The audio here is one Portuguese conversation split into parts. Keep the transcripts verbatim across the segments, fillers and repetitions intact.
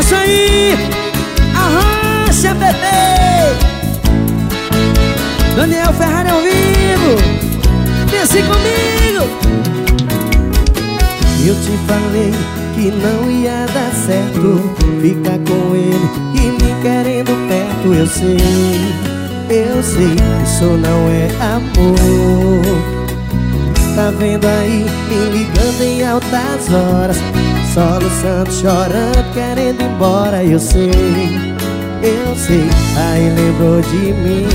isso aí! Arrocha, bebê! Daniel Ferrari ao vivo! Vem assim comigo! Eu te falei que não ia dar certo ficar com ele e me querendo perto. Eu sei, eu sei, isso não é amor. Tá vendo aí, me ligando em altas horas, soluçando, chorando, querendo ir embora. Eu sei, eu sei, aí lembrou de mim.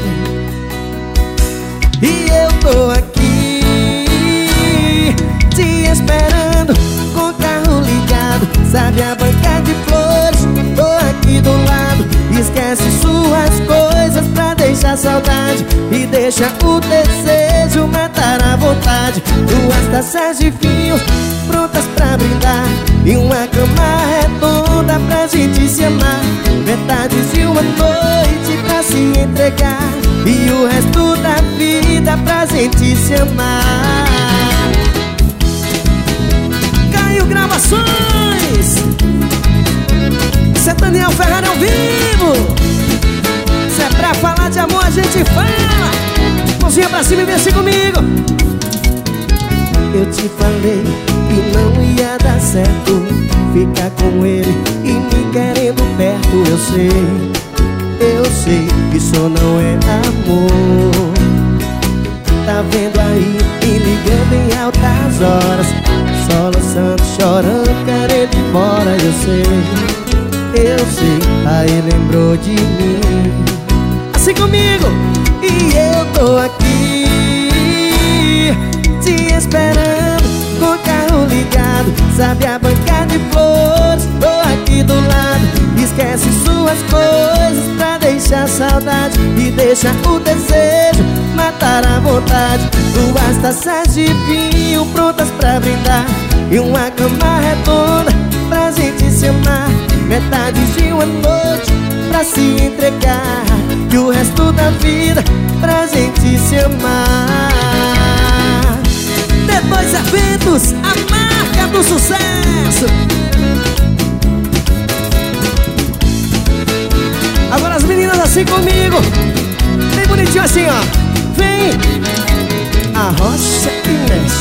E eu tô aqui te esperando com o carro ligado, sabe, a banca de flores. Tô aqui do lado, esquece suas coisas pra deixar saudade e deixa o desejo matar a vontade. Duas taças de vinho prontas pra brindar e uma cama redonda pra gente se amar. Metade de uma noite pra se entregar e o resto da vida pra gente se amar. Caio Gravações, isso é Daniel Ferrari ao vivo. Se é pra falar de amor a gente fala. Mãozinha pra cima e vem assim comigo. Eu te falei que não ia dar certo ficar com ele e me querendo perto. Eu sei, eu sei que isso não é amor. Tá vendo aí, me ligando em altas horas, soluçando, chorando, querendo ir embora. Eu sei, eu sei, aí lembrou de mim. Assim comigo. E eu tô aqui te esperando com o carro ligado, sabe, a banca de flores. Tô aqui do lado, esquece suas coisas pra deixar saudade e deixa o desejo matar a vontade. Duas taças de vinho prontas pra brindar e uma cama redonda pra gente se amar. Metade de uma noite pra se entregar e o resto da vida pra gente se amar. D dois Eventos, a marca do sucesso. Agora as meninas assim comigo, bem bonitinho assim, ó. Vem, arrocha e mexe.